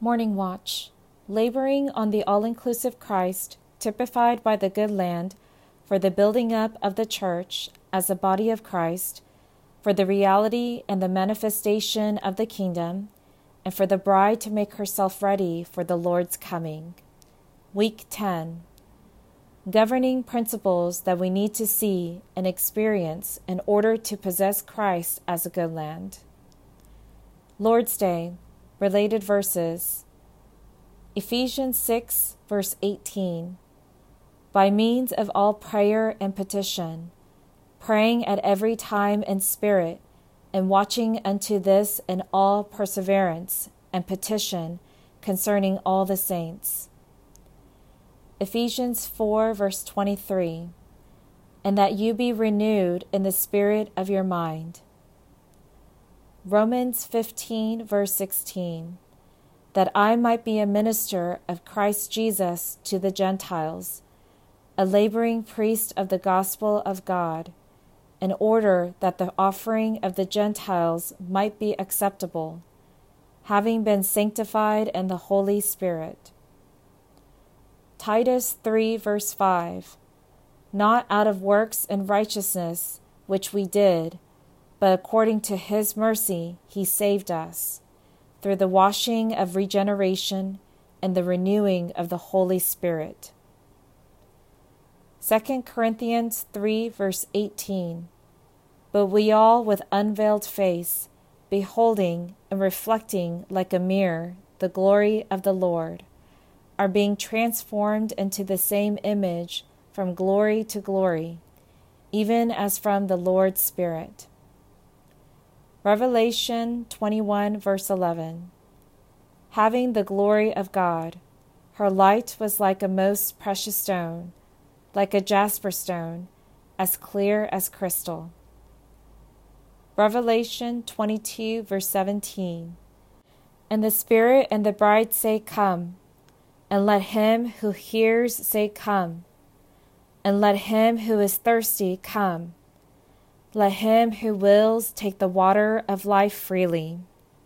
Morning Watch, laboring on the all-inclusive Christ, typified by the good land, for the building up of the church as a body of Christ, for the reality and the manifestation of the kingdom, and for the bride to make herself ready for the Lord's coming. Week 10. Governing principles that we need to see and experience in order to possess Christ as a good land. Lord's Day. Related verses. Ephesians 6, verse 18. By means of all prayer and petition, praying at every time in spirit, and watching unto this in all perseverance and petition concerning all the saints. Ephesians 4, verse 23. And that you be renewed in the spirit of your mind. Romans 15, verse 16, that I might be a minister of Christ Jesus to the Gentiles, a laboring priest of the gospel of God, in order that the offering of the Gentiles might be acceptable, having been sanctified in the Holy Spirit. Titus 3, verse 5, not out of works and righteousness which we did, but according to his mercy he saved us, through the washing of regeneration and the renewing of the Holy Spirit. 2 Corinthians 3, verse 18. But we all with unveiled face, beholding and reflecting like a mirror the glory of the Lord, are being transformed into the same image from glory to glory, even as from the Lord's Spirit. Revelation 21, verse 11. Having the glory of God, her light was like a most precious stone, like a jasper stone, as clear as crystal. Revelation 22, verse 17. And the Spirit and the bride say, Come. And let him who hears say, Come. And let him who is thirsty come. Let him who wills take the water of life freely.